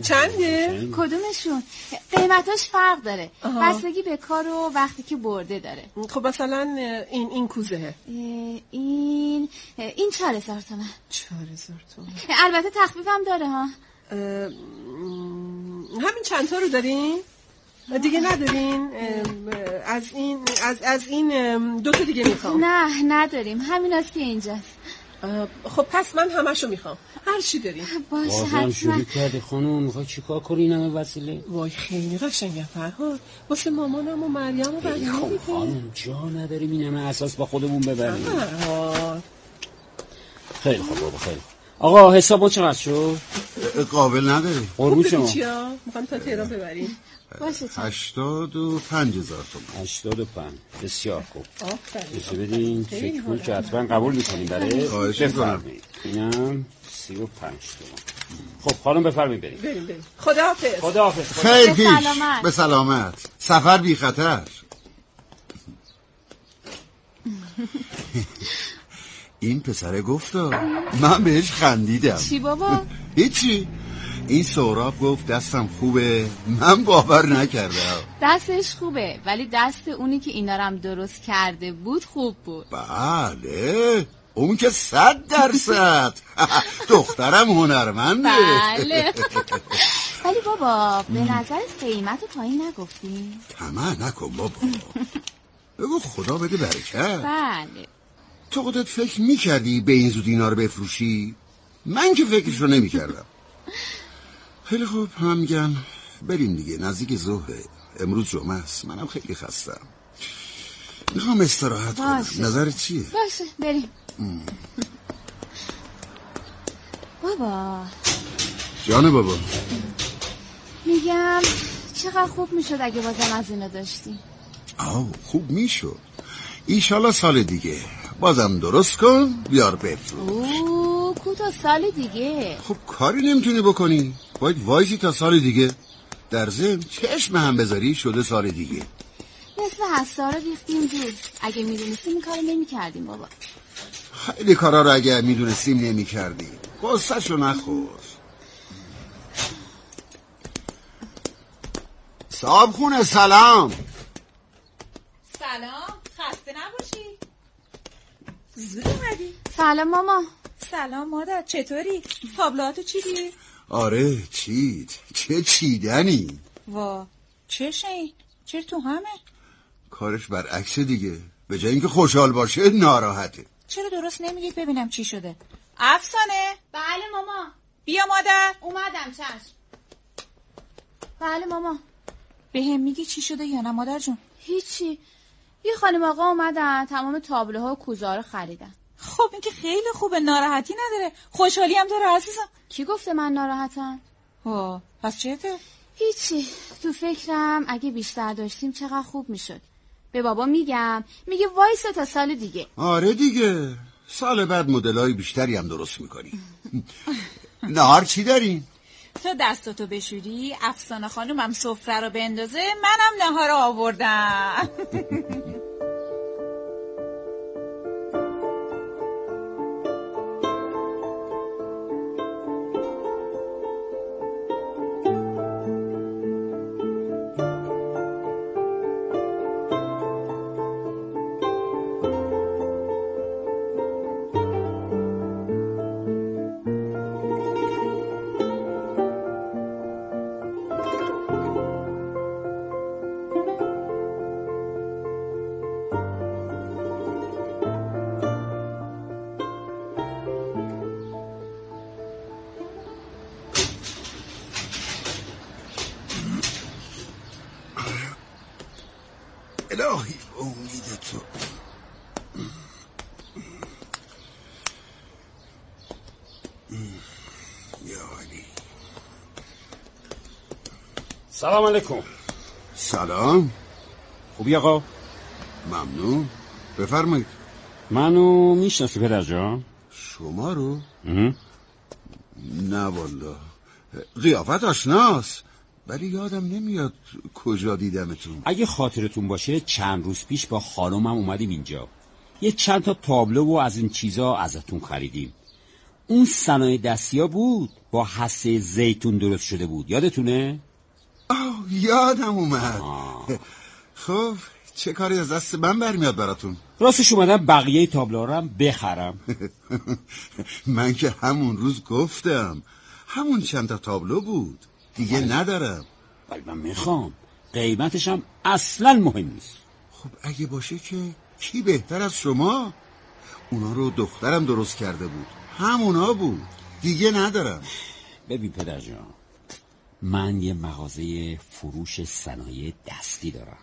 چنده؟ کدومشون؟ قیمتاش فرق داره. بستگی به کار و وقتی که برده داره. خب مثلا این کوزه این 4000 تومن. 4000 تومن. البته تخفیفم داره ها. همین چند تا رو دارین؟ دیگه ندارین؟ از این 2 تا دیگه میخوام. نه نداریم، همین است که اینجاست. خب پس من همشو میخوام، هر چی دارین. باشه حتما. شروع کردی خانم، میخوای چیکار کنی این همه وسیله؟ وای خیلی قشنگه فرهاد، واسه مامانم و مریم و بقیه. خب خانم جا نداریم این همه اساس با خودمون ببریم. خیلی خوب بابا، خیلی خوب. آقا حساب چقدر شد؟ قابل نداری. قربون شما. چیا؟ میخوام تا تهران ببریم. باشه 85,000 تومان. 85. بسیار خوب. آفرین. بدین چک پول که حتما قبول میکنیم برای. خواهش میکنم. اینم 35 تومان. خب خانم بفرمایید بریم. خداحافظ. خداحافظ. خیلی پیش. به سلامت. سفر بی خطر. این پسره گفتا، من بهش خندیدم. چی بابا؟ هیچی. این سهراب گفت دستم خوبه، من باور نکردم. دستش خوبه ولی دست اونی که اینا رو هم درست کرده بود خوب بود. بله اون که 100%. دخترم هنرمنده. بله. ولی بابا به نظرت قیمت رو پایین نگفتی؟ طمع نکن بابا، بگو خدا بده برکت. بله. تو خودت فکر میکردی به این زودی اینا رو بفروشی؟ من که فکرشو نمیکردم. خیلی خوب هم میگن بریم دیگه، نزدیک ظهره، امروز جمعه است، منم خیلی خستم، میخوام استراحت کنم. نظرت چیه؟ باشه بریم. بابا جان بابا، میگم چقدر خوب میشد اگه بازم از اینا داشتی. خوب میشد. ایشالا سال دیگه بازم درست کن بیار بفروش. کو تا سال دیگه؟ خب کاری نمیتونی بکنی، باید وایسی تا سال دیگه. در ضمن چشم هم بذاری شده سال دیگه. نصف هستا رو ریختیم دور. اگه میدونستیم این کارو نمیکردیم بابا. خیلی کارا رو اگه میدونستیم نمیکردیم. قصه‌شو نخور. صاحب خونه سلام. سلام، خسته نباشی. زود اومدی. سلام ماما. سلام مادر، چطوری؟ تابلوهاتو چیدی؟ آره چید. چه چیدنی. وا چشه این؟ چرا تو همه؟ کارش برعکس دیگه، به جای اینکه خوشحال باشه ناراحته. چرا درست نمیگید ببینم چی شده؟ افسانه؟ بله ماما. بیا مادر. اومدم چشم. بله ماما. به هم میگی چی شده یا نه مادر جون؟ هیچی. یه خانم آقا اومدن تمام تابلوها و کوزه‌ها رو خریدن. خب این که خیلی خوبه، ناراحتی نداره، خوشحالی هم داره عزیزم. کی گفته من ناراحتم؟ پس چته؟ هیچی. تو فکرم اگه بیشتر داشتیم چقدر خوب میشد. به بابا میگم، میگه وایسا تا سال دیگه. آره دیگه، سال بعد مدلای بیشتری هم درست میکنی. نهار چی دارین؟ تو دستاتو بشوری، افسانه خانومم سفره رو بندازه، منم نهار رو آوردم. الهی امید تو. یا علی. سلام علیکم. سلام. خوبی آقا؟ ممنون. بفرمایید. منو میشناسی پدر جان؟ شما رو؟ نه والا، قیافت آشناست ولی یادم نمیاد کجا دیدمتون. اگه خاطرتون باشه چند روز پیش با خانومم اومدیم اینجا، یه چند تا تابلو و از این چیزا ازتون خریدیم. اون صنایع دستیا بود با حصه زیتون درست شده بود، یادتونه؟ یادم اومد. خب چه کاری از دست من برمیاد براتون؟ راستش اومدم بقیه تابلوها رو هم بخرم. من که همون روز گفتم همون چند تا تابلو بود، دیگه ندارم. ولی من میخوام، قیمتش هم اصلا مهم نیست. خب اگه باشه که کی بهتر از شما؟ اونا رو دخترم درست کرده بود، همونا بود، دیگه ندارم. ببین پدر جان، من یه مغازه فروش صنایع دستی دارم.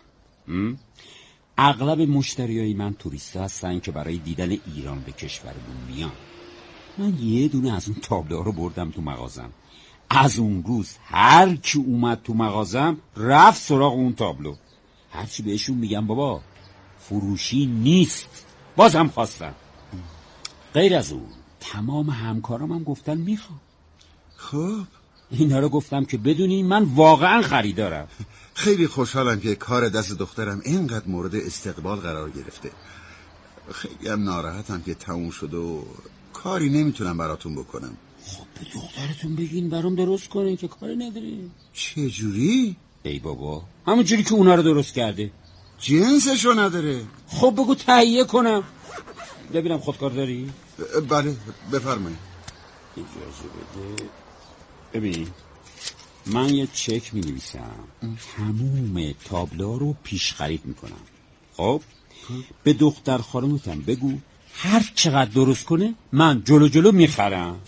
اغلب مشتریای من توریستا هستن که برای دیدن ایران به کشورمون میان. من یه دونه از اون تابلوها رو بردم تو مغازم. از اون روز هر کی اومد تو مغازم رفت سراغ اون تابلو. هرچی بهشون میگم بابا فروشی نیست، بازم خواستن. غیر از اون تمام همکارام هم گفتن میخوام. خب اینا رو گفتم که بدونی من واقعا خریدارم. خیلی خوشحالم که کار دست دخترم اینقدر مورد استقبال قرار گرفته. خیلی هم ناراحتم که تموم شد و کاری نمیتونم براتون بکنم. خب به دخترتون بگین برام درست کنین که کاری نداری. چه جوری؟ ای بابا همون جوری که اونا رو درست کرده. جنسشو نداره. خب بگو تهیه کنم ببینم خودکار داری؟ بله بفرمایید. اجازه بده. ببین من یه چک می نویسم، تموم تابلوها رو پیش خرید میکنم. خب به دختر خانومتم بگو هر چقدر درست کنه من جلو جلو میخرم.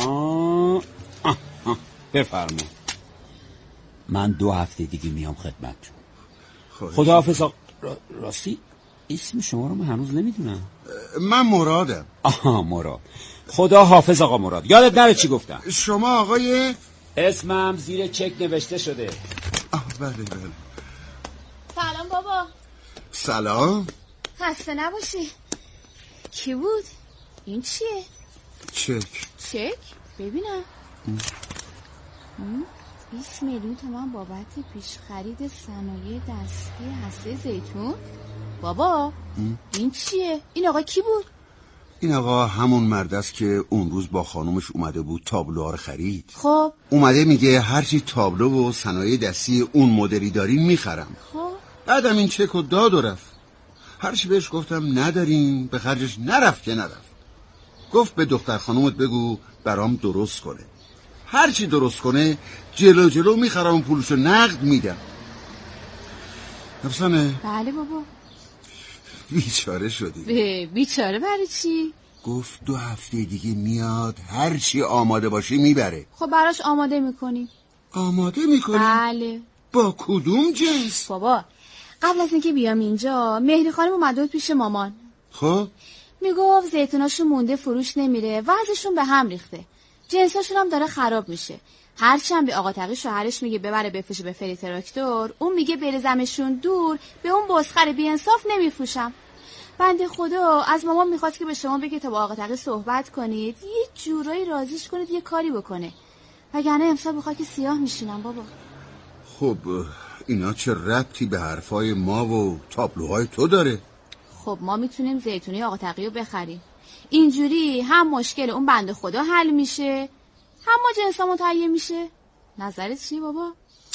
بفرما. من 2 هفته دیگه میام خدمتتون. خداحافظ. راستی اسم شما رو من هنوز نمیدونم. من مرادم. مراد. خدا حافظ آقا مراد. یادت نره چی گفتم. شما آقای؟ اسمم زیر چک نوشته شده. بله. سلام بابا. سلام. خسته نباشی. کی بود؟ این چیه؟ چک. ببینم. 20 میلیون تومان بابت پیش خرید صنایع دستی حصه زیتون. بابا این چیه؟ این آقا کی بود؟ این آقا همون مرد است که اون روز با خانومش اومده بود تابلوها رو خرید. خب اومده میگه هرچی تابلو و صنایع دستی اون مدلی دارین میخرم. خب بعدم این چک رو داد و رفت. هرچی بهش گفتم نداریم، به خرجش نرفت که نرفت. گفت به دختر خانومت بگو برام درست کنه، هرچی درست کنه جلو میخرم، پولشو نقد میدم. افسانه؟ بله بابا. بیچاره شدی. بیچاره برای چی؟ گفت 2 هفته دیگه میاد، هرچی آماده باشی میبره. خب براش آماده میکنی؟ آماده میکنی؟ بله. با کدوم جنس؟ بابا قبل از اینکه بیام اینجا مهری خانم اومده بود پیش مامان. خب میگفت زیتوناشون مونده فروش نمیره، وضعشون به هم ریخته، جنساشون هم داره خراب میشه. هرچند به آقا تقی شوهرش میگه ببره بفروشه به فری تراکتور، اون میگه بریزمشون دور، به اون بزخر بی‌انصاف نمیفروشم. بنده خدا از مامان میخواست که به شما بگه تا با آقا تقی صحبت کنید، یه جورایی راضیش کنید یه کاری بکنه، وگرنه امسال به خاک سیاه میشینم بابا. خب اینا چه ربطی به حرفای ما و تابلوهای تو داره؟ خب ما میتونیم زیتونی آقا تقی رو بخریم، اینجوری هم مشکل اون بنده خدا حل میشه، هم ما جنسامون تهیه میشه. نظرت چیه بابا؟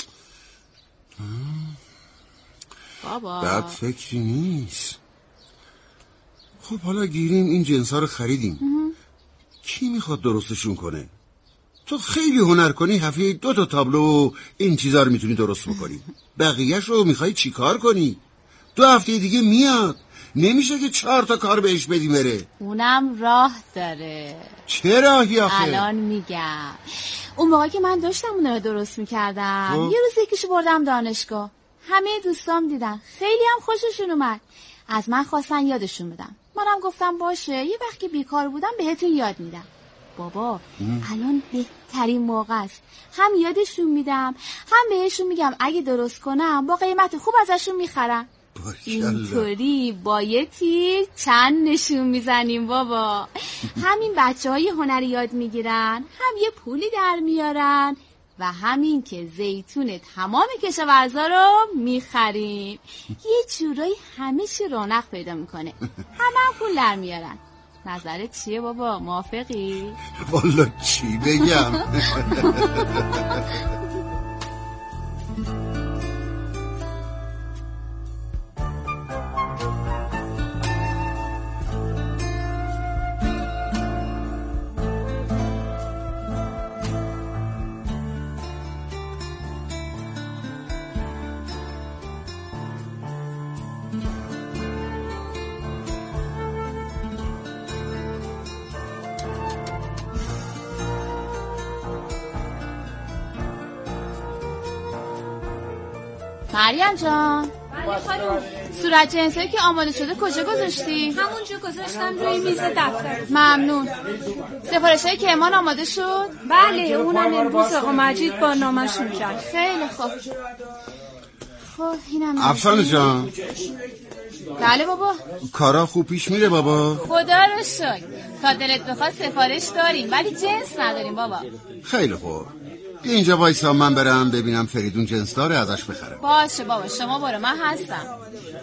بابا بد فکری نیست. خب حالا گیریم این جنسا رو خریدیم، کی میخواد درستشون کنه؟ تو خیلی هنر کنی، هفته 2 تا تابلو و این چیزا رو میتونی درست بکنی، بقیه‌ش رو میخوای چی کار کنی؟ 2 هفته دیگه میاد، نمیشه که 4 تا کار بهش بدیم بره. اونم راه داره. چه راهی آخه؟ الان میگم. اون موقع که من داشتم اون رو درست میکردم، یه روز یکیشو بردم دانشگاه، همه دوستام دیدن، خیلی هم خوششون اومد، از من خواستن یادشون بدم، منم گفتم باشه، یه وقت که بیکار بودم بهتون یاد میدم. بابا الان بهترین موقع است، هم یادشون میدم هم بهشون میگم اگه درست کنم با قیمت خوب ازشون میخرم. اینطوری با یه تیر چند نشون میزنیم بابا. همین بچه‌های هنری یاد میگیرن، هم یه پولی در میارن و همین که زیتون تمام کشاورزا رو میخریم، یه جورایی همه چی رونق پیدا میکنه، همه هم پول در میارن. نظرت چیه بابا؟ موافقی؟ والا چی بگم. مریم جان، صورت جنسایی که آماده شده کجا گذاشتی؟ همونجا گذاشتم روی میز دفتر. ممنون. سفارش‌های کمان آماده شد؟ بله، اونم امروز آقا مجید با نامشون کرد. خیلی خوب. خب اینم افسانه جان. بله بابا. کارا خوب پیش میره بابا؟ خدا رو شکر. تا دلت بخواد سفارش داریم ولی جنس نداریم بابا. خیلی خوب. اینجا وایسا، من برم ببینم فریدون جنس داره ازش بخرم. باشه بابا، شما برو، من هستم.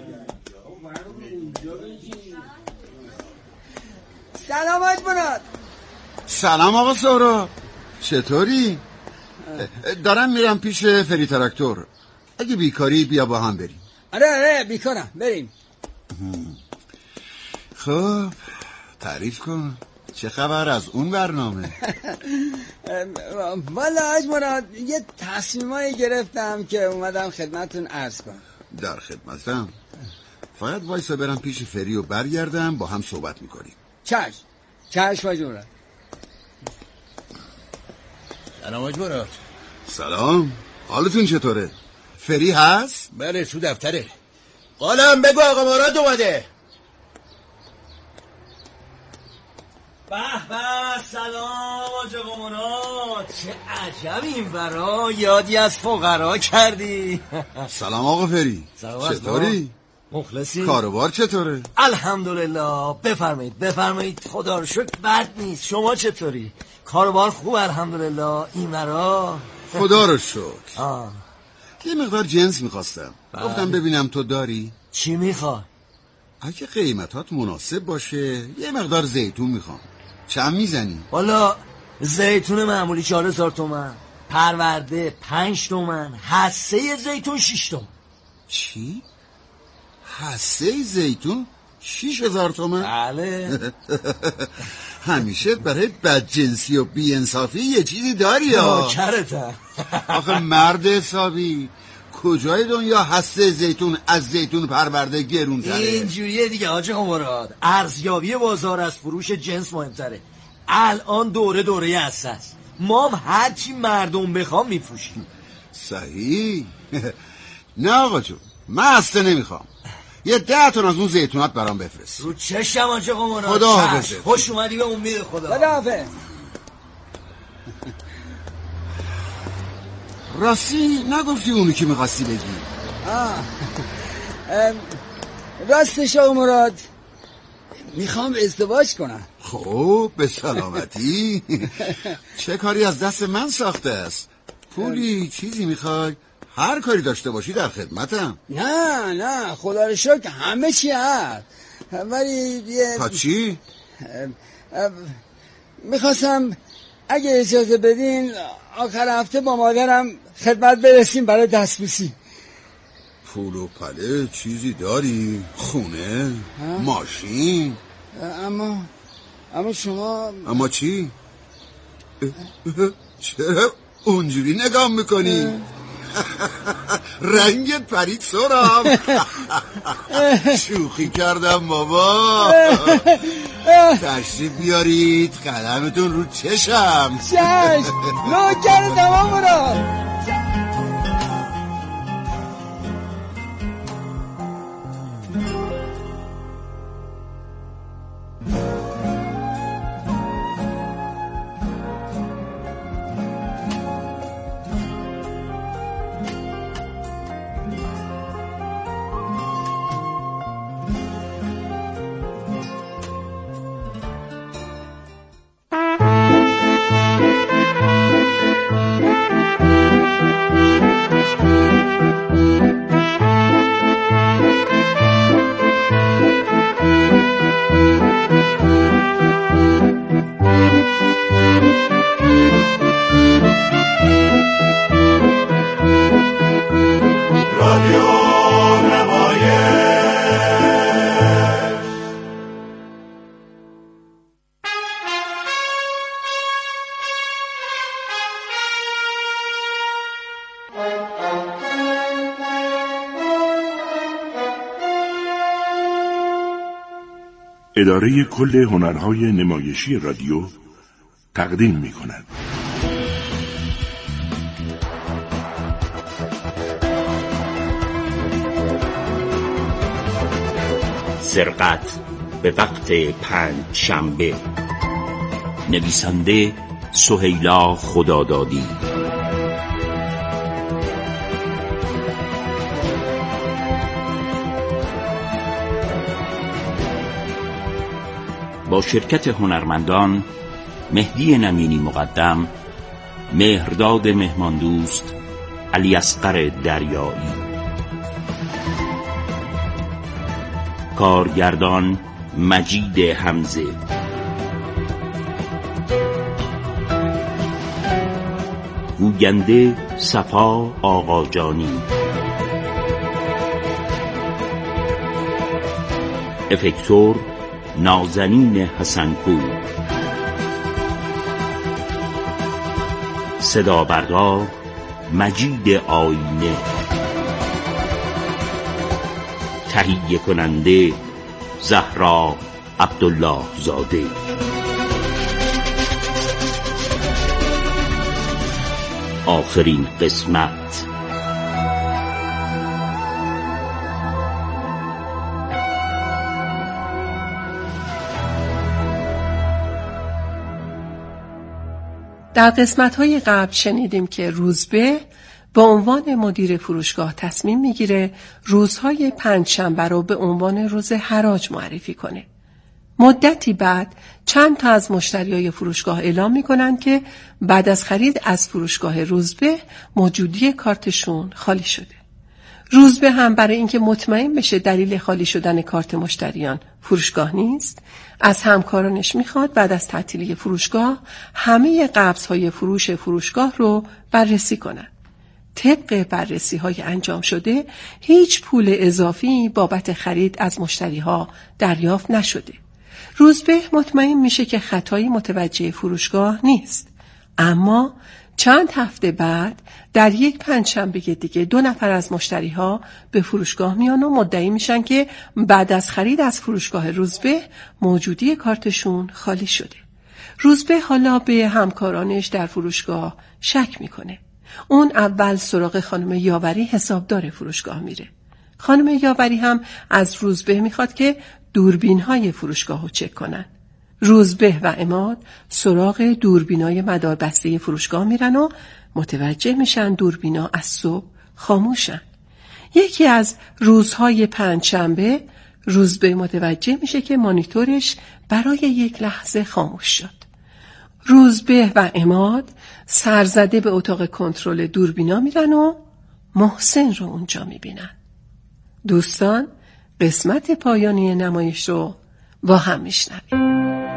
سلام حاج مراد. سلام آقا سارا، چطوری؟ دارم میرم پیش فری تراکتور. اگه بیکاری بیا با هم بریم. آره بیکارم، بریم. خب تعریف کن، چه خبر از اون برنامه؟ والا حاج مراد یه تصمیمایی گرفتم که اومدم خدمتتون عرض کنم. در خدمتم. فقط وایسا برم پیش فری و برگردم با هم صحبت میکنیم. چشم حاج مراد. سلام حاج مراد. سلام، حالتون چطوره؟ فری هست؟ بله تو دفتره. قالم بگو آقا مراد اومده. به به، سلام آقا مراد. چه عجب این برا یادی از فقرا کردی. سلام آقا فری، چطوری؟ مخلصی؟ کاروبار چطوره؟ الحمدلله. بفرمایید خدا رو شکر بد نیست. شما چطوری؟ کاروبار خوب الحمدلله. این برا خدا رو شکر. یه مقدار جنس میخواستم. گفتم ببینم تو داری؟ چی میخوای؟ اگه قیمتات مناسب باشه یه مقدار زیتون میخوام. چند میزنی؟ والا زیتون معمولی 4000 تومن، پرورده 5 تومن، حسه زیتون 6 تومن. چی؟ حسه زیتون 6000 تومن؟ بله. همیشه برای بدجنسی و بی‌انصافی یه چیزی داری یا؟ نوکرتم. آخه مرد حسابی، کجای دنیا حسه زیتون از زیتون پرورده گرون‌تره؟ اینجوریه دیگه حاج مراد. ارزیابی بازار از فروش جنس مهمتره. الان دوره حسه است. ما هم هرچی مردم بخوام میفروشیم. صحیح. نه آقا جون، من حسه نمیخوام. یه 10 تن از اون زیتونات برام بفرست. رو چشم حاج مراد. خدا حافظ. خوش اومدی به امید خدا. خدا حافظ. راستی نگفتی اونی که میخواستی بگی؟ راستش آقا مراد میخوام ازدواج کنم. خب به سلامتی. چه کاری از دست من ساخته است؟ پولی چیزی میخوای؟ هر کاری داشته باشی در خدمتم. نه خدا رو شکر همه چی هست، ولی تا چی؟ میخواستم اگه اجازه بدین آخر هفته با مادرم خدمت برسیم برای دستبوسی. پول و پله چیزی داری؟ خونه؟ ماشین؟ اما شما... اما چی؟ چرا اونجوری نگاه میکنی؟ رنگت پرید سرم. شوخی کردم بابا. تشریف بیارید، قدمتون رو چشم. چشم نوکر تمام را. اداره کل هنرهای نمایشی رادیو تقدیم می‌کند. سرقت به وقت پنجشنبه. نویسنده سهیلا خدادادی. با شرکت هنرمندان مهدی نمینی مقدم، مهرداد مهماندوست، علی اصغر دریایی. کارگردان مجید حمزه. گوینده صفا آقاجانی. افکتور نازنین حسنپور. صدا بردار مجید آینه. تهیه کننده زهرا عبدالله زاده. آخرین قسمت. در قسمت‌های قبل شنیدیم که روزبه به عنوان مدیر فروشگاه تصمیم میگیره روزهای پنجشنبه رو به عنوان روز حراج معرفی کنه. مدتی بعد چند تا از مشتریای فروشگاه اعلام میکنن که بعد از خرید از فروشگاه روزبه موجودی کارتشون خالی شده. روزبه هم برای اینکه مطمئن بشه دلیل خالی شدن کارت مشتریان فروشگاه نیست، از همکارانش میخواد بعد از تعطیلی فروشگاه همه قبض‌های فروش فروشگاه رو بررسی کنن. طبق بررسی‌های انجام شده هیچ پول اضافی بابت خرید از مشتری‌ها دریافت نشده. روزبه مطمئن میشه که خطایی متوجه فروشگاه نیست، اما چند هفته بعد در یک پنجشنبه دیگه 2 نفر از مشتری‌ها به فروشگاه میان و مدعی میشن که بعد از خرید از فروشگاه روزبه موجودی کارتشون خالی شده. روزبه حالا به همکارانش در فروشگاه شک میکنه. اون اول سراغ خانم یاوری حسابدار فروشگاه میره. خانم یاوری هم از روزبه میخواد که دوربین‌های فروشگاه رو چک کنن. روزبه و عماد سراغ دوربینای مداربسته فروشگاه میرن و متوجه میشن دوربینا از صبح خاموشن. یکی از روزهای پنجشنبه روزبه متوجه میشه که مانیتورش برای یک لحظه خاموش شد. روزبه و عماد سرزده به اتاق کنترل دوربینا میرن و محسن رو اونجا میبینن. دوستان، قسمت پایانی نمایش رو با هم میشنویم.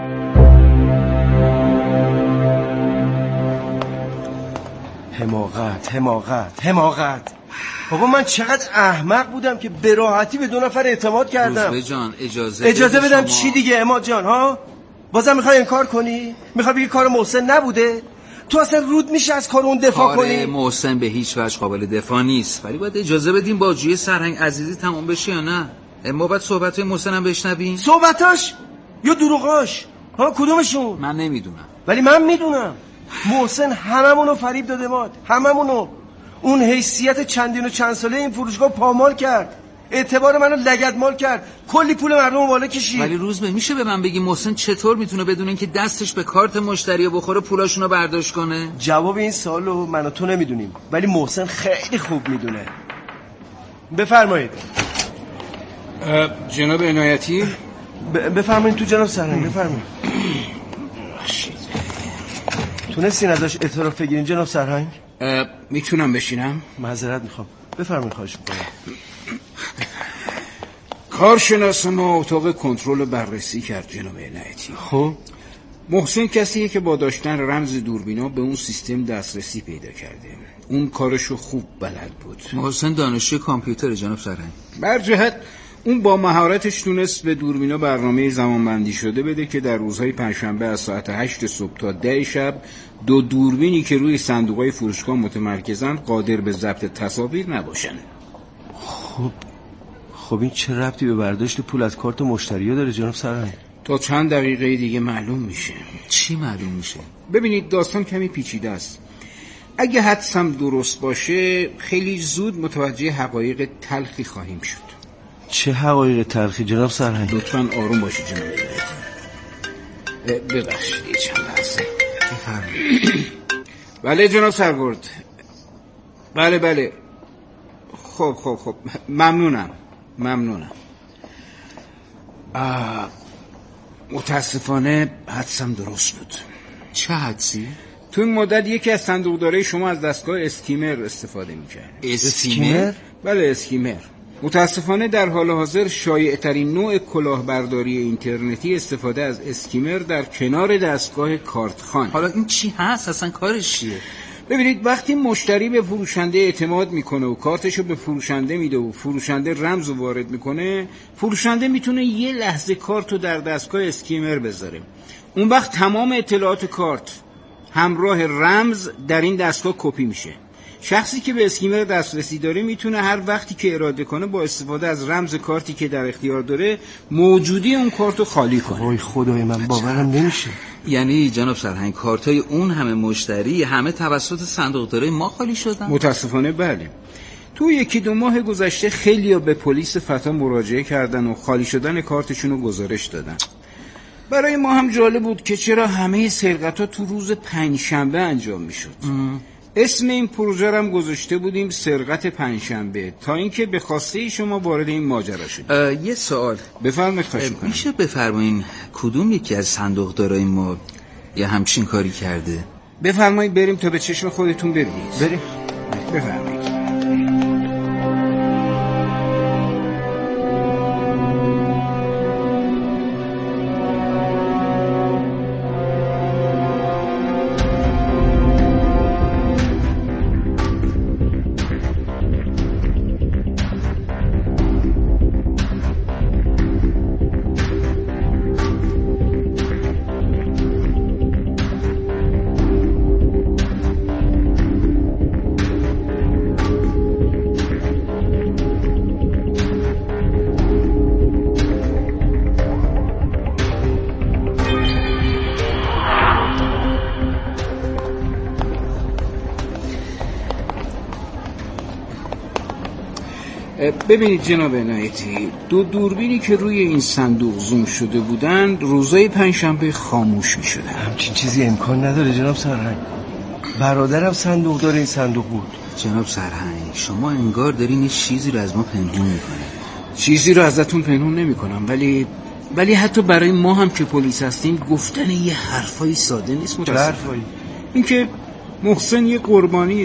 حماقت. بابا من چقدر احمق بودم که به راحتی به 2 نفر اعتماد کردم. روزبه جان اجازه بدم شما. چی دیگه عماد جان ها؟ بازم میخوای انکار کنی؟ میخوای بگی کار محسن نبوده؟ تو اصلا رود میشه از کار اون دفاع کنی؟ کار محسن به هیچ وجه قابل دفاع نیست، ولی باید اجازه بدیم با جوی سرهنگ عزیزی تمام بشه یا نه؟ ما باید صحبت‌های محسن هم بشنویم. صحبتاش یا دروغاش؟ ها کدومشون؟ من نمیدونم، ولی من میدونم. محسن هممونو فریب داده ماد، هممونو. اون حیثیت چندین و چند ساله این فروشگاه پامال کرد، اعتبار منو لگدمال کرد، کلی پول مردم بالا کشید. ولی روزبه میشه به من بگی محسن چطور میتونه بدون اینکه دستش به کارت مشتری بخوره پولاشونو برداشت کنه؟ جواب این سوالو من و تو نمیدونیم، ولی محسن خیلی خوب میدونه. بفرمایید. جناب عنایتی. بفرمایید تو جناب سرهنگ، بفرمایید. تونستین ازش اعتراف بگیرین جناب سرهنگ؟ میتونم بشینم؟ معذرت میخوام. بفرمایید، خواهش میکنم. کارشناس ما اتاق کنترل بررسی کرد جناب عنایتی. خب محسن کسیه که با داشتن رمز دوربینا به اون سیستم دسترسی پیدا کرده. اون کارشو خوب بلد بود. محسن دانشجوی کامپیوتر جناب سرهنگ. بر جهت اون با مهارتش تونست به دوربینا برنامه زمانبندی شده بده که در روزهای پنجشنبه از ساعت 8 صبح تا 10 شب 2 دوربینی که روی صندوقهای فروشگاه متمرکزن قادر به ضبط تصاویر نباشن. خب این چه ربطی به برداشت پول از کارت مشتری‌ها داره جناب سرهنگ؟ تا چند دقیقه دیگه معلوم میشه. چی معلوم میشه؟ ببینید داستان کمی پیچیده است. اگه حدسم درست باشه خیلی زود متوجه حقایق تلخی خواهیم شد. چه حقایق تلخی جناب سرهنگ؟ لطفاً آروم باشید جناب عنایتی. ببخشید چند لحظه. بله جناب سرگرد. بله. خب ممنونم. متاسفانه حدسم درست بود. چه حدسی؟ تو این مدت یکی از صندوقدارای شما از دستگاه اسکیمر استفاده میکرد. اسکیمر؟ بله اسکیمر. متاسفانه در حال حاضر شایع‌ترین نوع کلاهبرداری اینترنتی استفاده از اسکیمر در کنار دستگاه کارتخوان. حالا این چی هست؟ اصلا کارش چیه؟ ببینید وقتی مشتری به فروشنده اعتماد میکنه و کارتشو به فروشنده میده و فروشنده رمزو وارد میکنه، فروشنده میتونه یه لحظه کارتو در دستگاه اسکیمر بذاره. اون وقت تمام اطلاعات کارت همراه رمز در این دستگاه کپی میشه. شخصی که به اسکیمر دسترسی داره میتونه هر وقتی که اراده کنه با استفاده از رمز کارتی که در اختیار داره موجودی اون کارتو خالی کنه. وای خدای من باورم نمیشه. یعنی جناب سرهنگ کارتای اون همه مشتری همه توسط صندوقدارای ما خالی شدن؟ متاسفانه بله. تو 1-2 ماه گذشته خیلیا به پلیس فتا مراجعه کردن و خالی شدن کارتشون رو گزارش دادن. برای ما هم جالب بود که چرا همه سرقت‌ها تو روز پنجشنبه انجام میشد. اسم این پروژه هم گذاشته بودیم سرقت پنجشنبه تا اینکه به خواسته شما وارد این ماجرا شد. یه سوال بفرمایید. خواهش می‌کنم. میشه بفرمایید کدوم یکی از صندوقدارای ما یه همچین کاری کرده؟ بفرمایید بریم تا به چشم خودتون ببینید. بریم. بفرمایید. ببینید جناب عنایتی، 2 دوربینی که روی این صندوق زوم شده بودن روزای پنجشنبه خاموش می شدن. همچین چیزی امکان نداره جناب سرهنگ. برادرم صندوق داره این صندوق بود. جناب سرهنگ شما انگار دارین یه چیزی رو از ما پنهون میکنید. چیزی رو ازتون پنهون نمی کنم ولی حتی برای ما هم که پلیس هستیم گفتن یه حرفای ساده نیست. چه حرفایی؟ این که محسن یه قربانیه.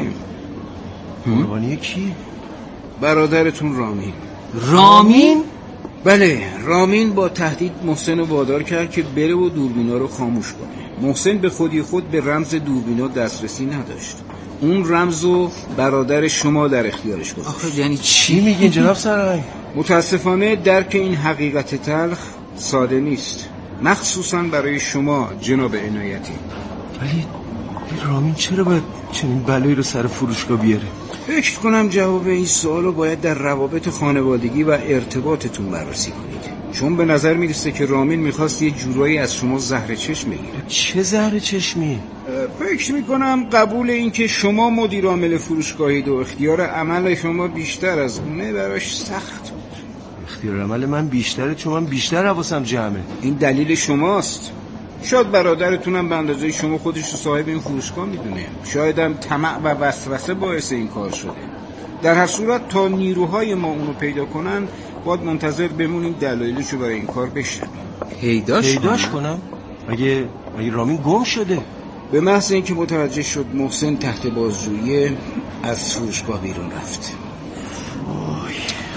قربانی کی؟ برادرتون رامین. رامین؟ بله رامین با تهدید محسن رو وادار کرد که بره و دوربینا رو خاموش کنه. محسن به خودی خود به رمز دوربینا دسترسی نداشت. اون رمزو برادر شما در اختیارش گذاشت. آخه یعنی چی میگین جناب سرهنگ؟ متاسفانه درک این حقیقت تلخ ساده نیست، مخصوصا برای شما جناب عنایتی. ولی رامین چرا باید چنین بلایی رو سر فروشگاه بیاره؟ فکر کنم جواب این سوالو باید در روابط خانوادگی و ارتباطتون بررسی کنید، چون به نظر میرسه که رامین میخواست یه جورایی از شما زهر چشم بگیره. چه زهر چشمی؟ فکر میکنم قبول این که شما مدیر عامل فروشگاهید و اختیار عمل شما بیشتر از اونه براش سخت بود. اختیار عمل من بیشتره چون من بیشتر حواسم جمعه. این دلیل شماست. شاید برادرتونم به اندازه شما خودش رو صاحب این فروشگاه میدونه، شاید هم طمع و وسوسه باعث این کار شده. در هر صورت تا نیروهای ما اونو پیدا کنن باید منتظر بمونیم دلایلشو برای این کار بشنویم. پیداش کنم؟ مگه رامین گم شده؟ به محض اینکه متوجه شد محسن تحت بازجویی از فروشگاه بیرون رفت. وای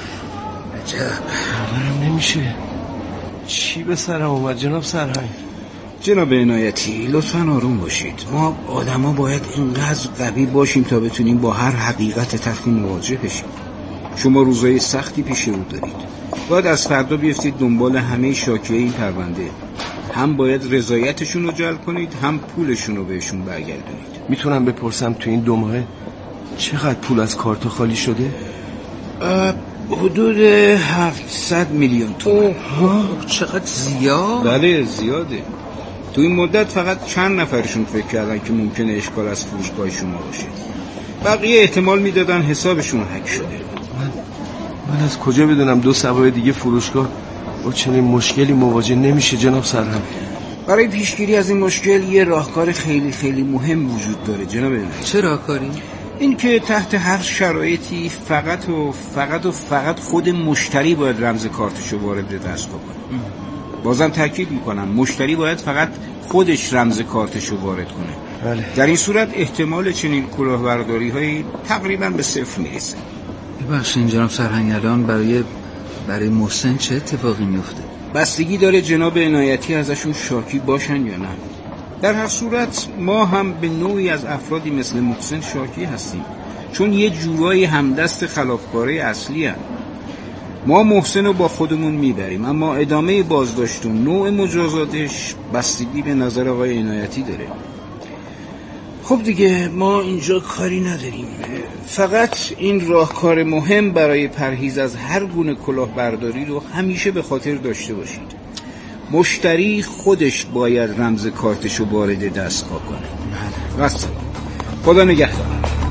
عجب، باورم نمیشه. چی به سرم اومد جناب سرهنگ؟ جناب عنایتی لطفاً آروم باشید. ما آدما باید اینقدر قوی باشیم تا بتونیم با هر حقیقت تلخی مواجه بشیم. شما روزای سختی پیش رو دارید. باید از فردا بیفتید دنبال همه شاکیه این پرونده. هم باید رضایتشون رو جلب کنید، هم پولشون رو بهشون برگردونید. میتونم بپرسم تو این 2 ماه چقدر پول از کارت خالی شده؟ حدود 700 میلیون تومان. چقدر زیاد؟ بله زیاده. تو این مدت فقط چند نفرشون فکر کردن که ممکنه اشکال از فروشگاه شما باشه. بقیه احتمال میدادن حسابشون هک شده. من از کجا بدونم 2 سبای دیگه فروشگاه با چنین مشکلی مواجه نمیشه جناب سرهنگ؟ برای پیشگیری از این مشکل یه راهکار خیلی خیلی مهم وجود داره جناب عنایتی. چه راهکاری؟ این که تحت هر شرایطی فقط خود مشتری باید رمز کارتشو وارد دستگاه کنه. بازم تاکید میکنم مشتری باید فقط خودش رمز کارتشو وارد کنه. بله. در این صورت احتمال چنین کلاهبرداری هایی تقریبا به 0 میرسه. ببخشید جناب سرهنگ، الان برای محسن چه اتفاقی میفته؟ بستگی داره جناب عنایتی ازشون شاکی باشن یا نه. در هر صورت ما هم به نوعی از افرادی مثل محسن شاکی هستیم، چون یه جورایی همدست خلافکاره اصلی هم. ما محسن رو با خودمون میبریم، اما ادامه بازداشت و نوع مجازاتش بستگی به نظر آقای عنایتی داره. خب دیگه ما اینجا کاری نداریم، فقط این راهکار مهم برای پرهیز از هر گونه کلاهبرداری رو همیشه به خاطر داشته باشید. مشتری خودش باید رمز کارتشو وارد دستگاه کنه. والسلام. خدا نگهدار.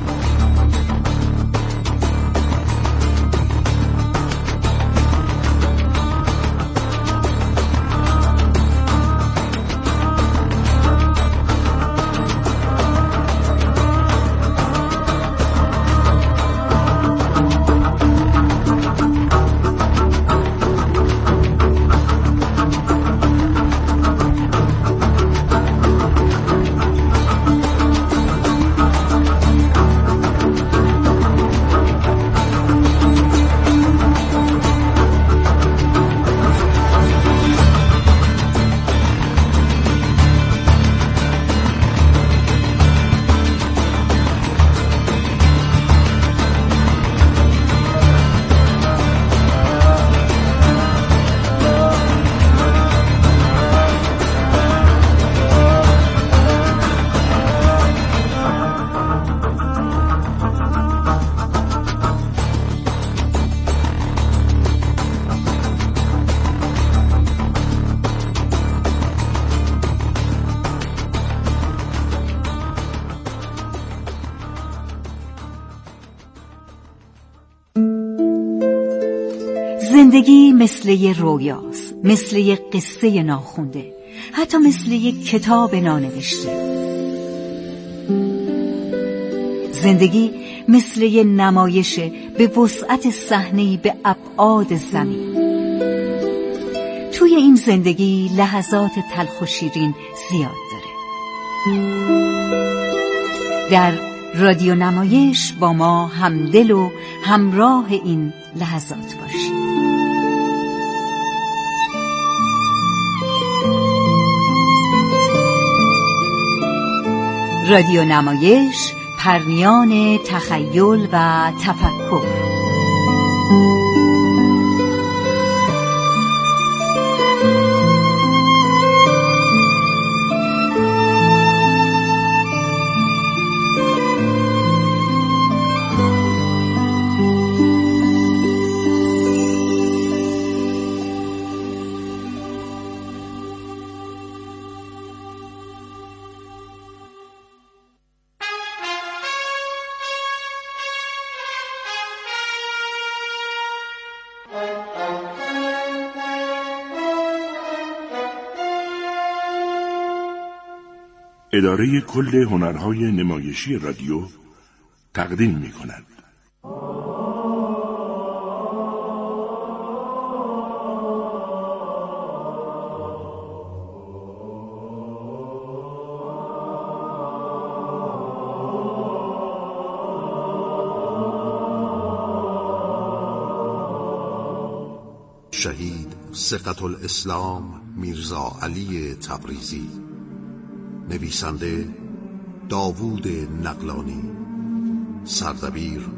زندگی مثل یه رویاست، مثل یه قصه ناخونده، حتی مثل یه کتاب نانوشته. زندگی مثل یه نمایش به وسعت صحنه‌ای به ابعاد زمین. توی این زندگی لحظات تلخ و شیرین زیاد داره. در رادیو نمایش با ما همدل و همراه این لحظات باشید. رادیو نمایش، پرنیان تخیل و تفکر. اداره کل هنرهای نمایشی رادیو تقدیم می‌کند. شهید ثقة الاسلام میرزا علی تبریزی. نویسنده داوود نقلانی. سردبیر